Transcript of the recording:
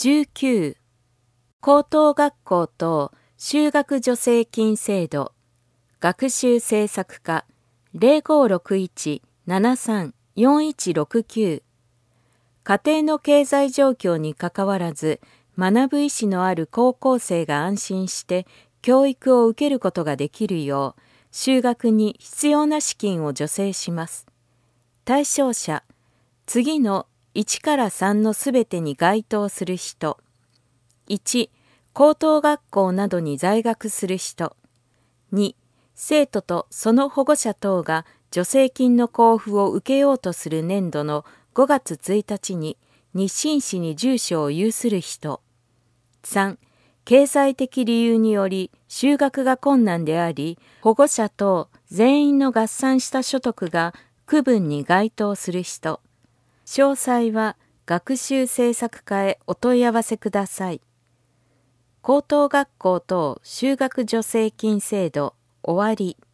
19、高等学校等就学助成金制度、学習政策課 0561-73-4169。家庭の経済状況にかかわらず、学ぶ意思のある高校生が安心して教育を受けることができるよう、就学に必要な資金を助成します。対象者、次の1から3のすべてに該当する人。1、高等学校などに在学する人。2、生徒とその保護者等が助成金の交付を受けようとする年度の5月1日に日清市に住所を有する人。3、経済的理由により就学が困難であり、保護者等全員の合算した所得が区分に該当する人。詳細は学習政策課へお問い合わせください。高等学校等就学助成金制度終わり。